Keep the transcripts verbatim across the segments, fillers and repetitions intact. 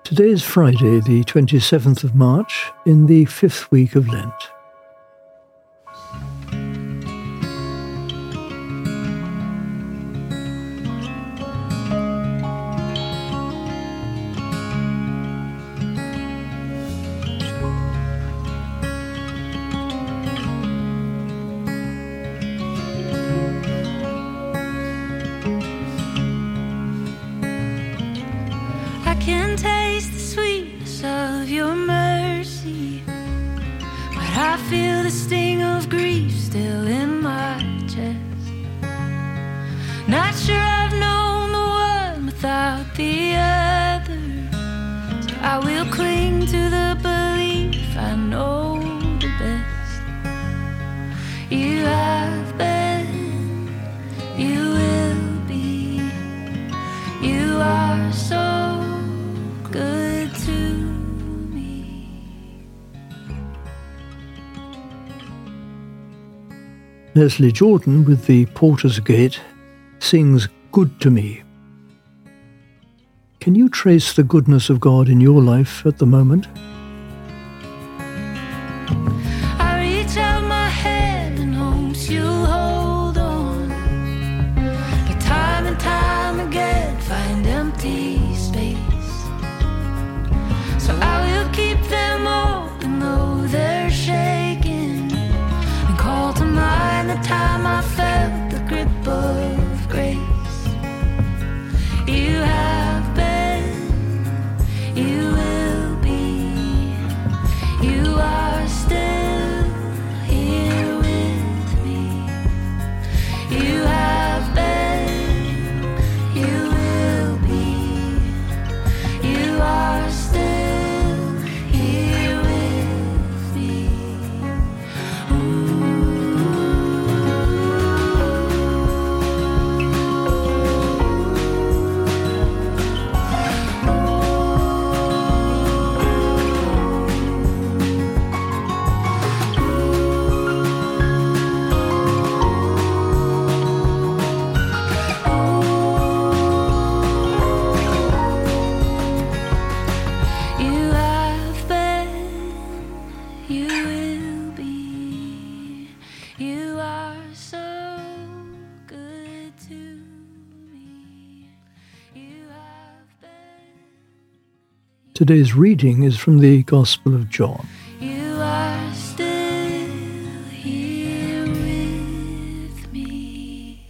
Today is Friday, the twenty-seventh of March, in the fifth week of Lent. I can taste the sweetness of your mercy, but I feel the sting of grief still in my chest. Not sure I've known the one without the other, so I will cling to the belief I know the best. You have been, you will be, you are so good to me. Leslie Jordan, with the Porter's Gate, sings Good to Me. Can you trace the goodness of God in your life at the moment? I reach out my hand and hopes you'll hold on, but time and time again find empty space. So I will keep them open though they're shaking, and call to mind the time I felt the grip of grace. You have been, you will be, you are still here with me. You have been, you will be, you are still here with me. You have been, you will be, you are so good to me. You have been, Today's reading is from the Gospel of John. you are still here with me.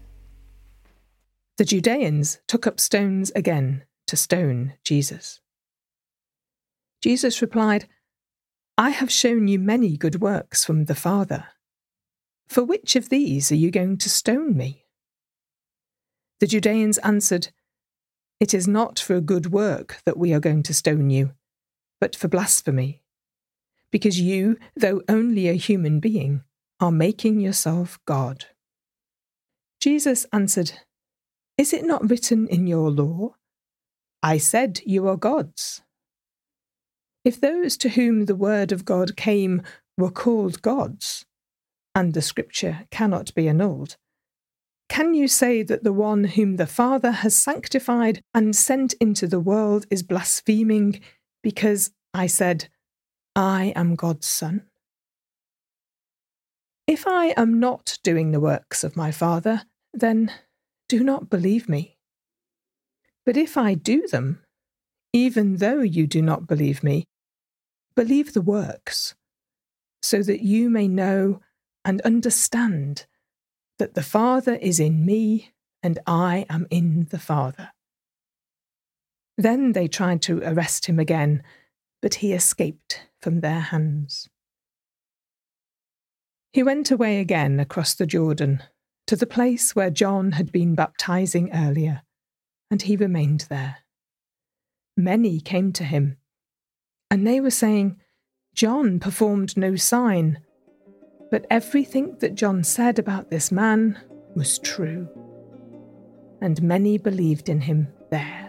The Judeans took up stones again to stone Jesus. Jesus replied, I have shown you many good works from the Father. For which of these are you going to stone me? The Judeans answered, It is not for a good work that we are going to stone you, but for blasphemy, because you, though only a human being, are making yourself God. Jesus answered, Is it not written in your law, I said you are gods? If those to whom the word of God came were called gods, and the scripture cannot be annulled, can you say that the one whom the Father has sanctified and sent into the world is blaspheming because I said, I am God's Son? If I am not doing the works of my Father, then do not believe me. But if I do them, even though you do not believe me, believe the works, so that you may know and understand that the Father is in me and I am in the Father. Then they tried to arrest him again, but he escaped from their hands. He went away again across the Jordan, to the place where John had been baptizing earlier, and he remained there. Many came to him, and they were saying, John performed no sign, but everything that John said about this man was true. And many believed in him there.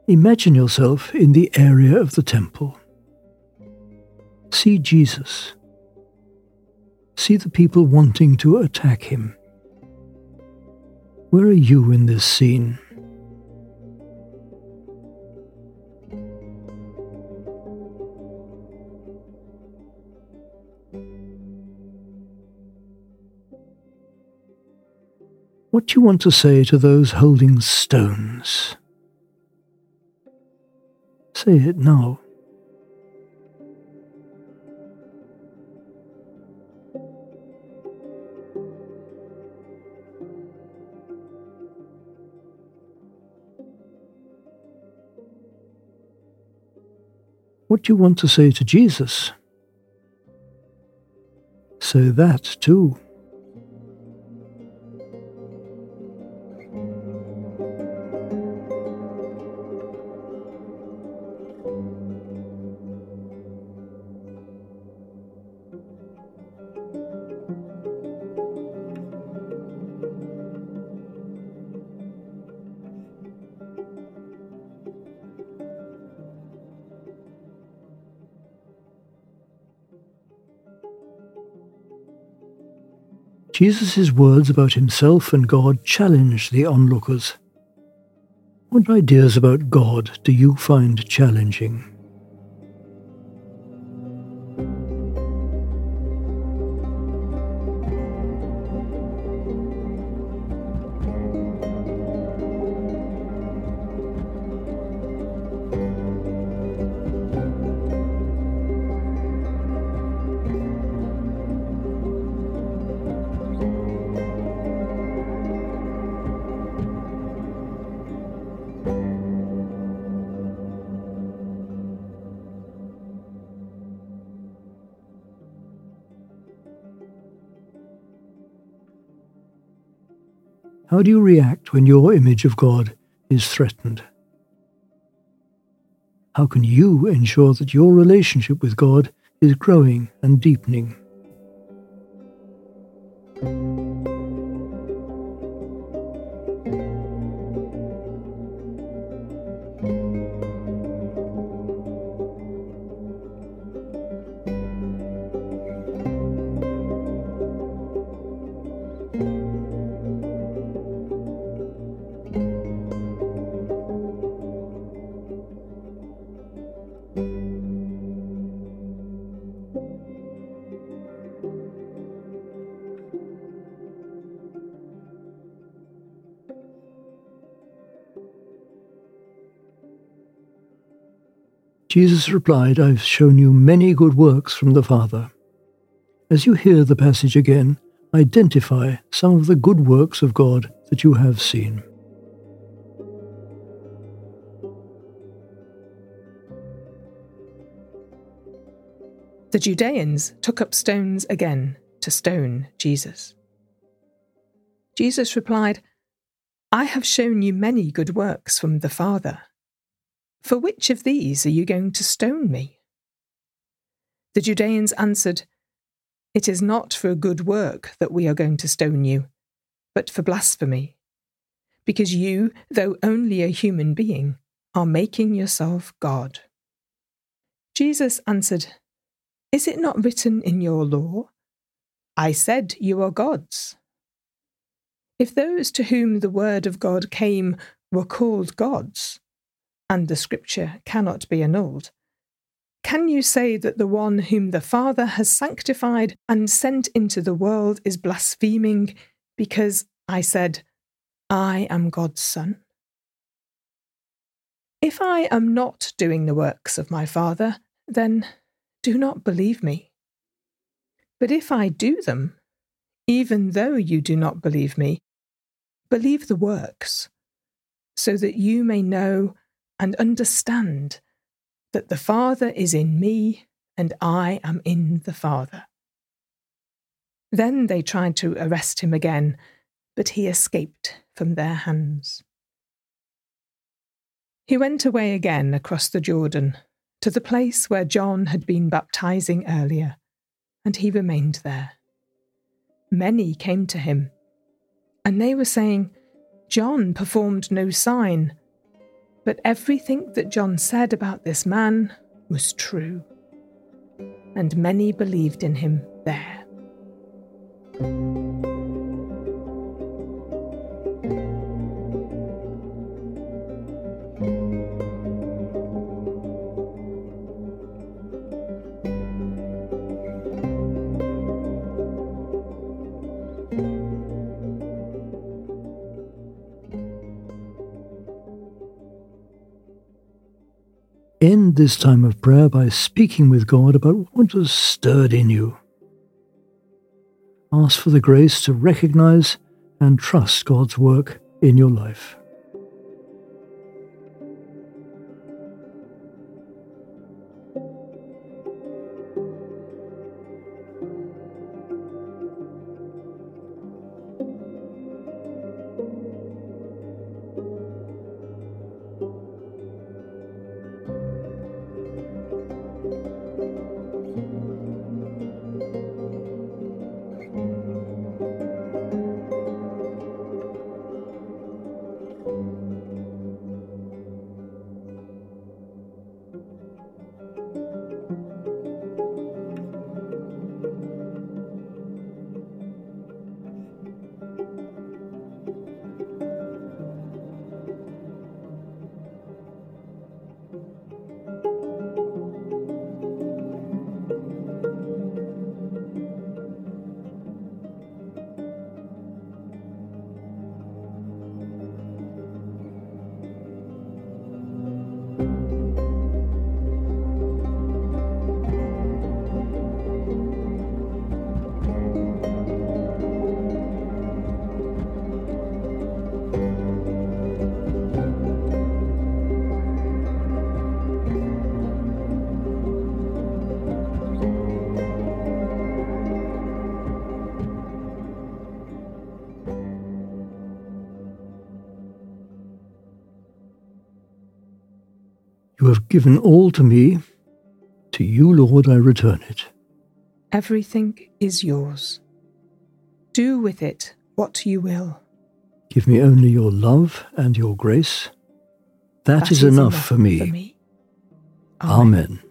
Imagine yourself in the area of the temple. See Jesus. See the people wanting to attack him. Where are you in this scene? What do you want to say to those holding stones? Say it now. What do you want to say to Jesus? Say that too. Jesus' words about himself and God challenged the onlookers. What ideas about God do you find challenging? How do you react when your image of God is threatened? How can you ensure that your relationship with God is growing and deepening? Jesus replied, I've shown you many good works from the Father. As you hear the passage again, identify some of the good works of God that you have seen. The Judeans took up stones again to stone Jesus. Jesus replied, I have shown you many good works from the Father. For which of these are you going to stone me? The Judeans answered, It is not for a good work that we are going to stone you, but for blasphemy, because you, though only a human being, are making yourself God. Jesus answered, Is it not written in your law, I said you are gods? If those to whom the word of God came were called gods, and the scripture cannot be annulled, can you say that the one whom the Father has sanctified and sent into the world is blaspheming because I said, I am God's Son? If I am not doing the works of my Father, then do not believe me. But if I do them, even though you do not believe me, believe the works, so that you may know and understand that the Father is in me and I am in the Father. Then they tried to arrest him again, but he escaped from their hands. He went away again across the Jordan to the place where John had been baptizing earlier, and he remained there. Many came to him, and they were saying, John performed no sign, But everything that John said about this man was true, and many believed in him there. End this time of prayer by speaking with God about what was stirred in you. Ask for the grace to recognize and trust God's work in your life. You have given all to me. To you, Lord, I return it. Everything is yours. Do with it what you will. Give me only your love and your grace. That, that is, is enough, enough for me. For me. Amen. Amen.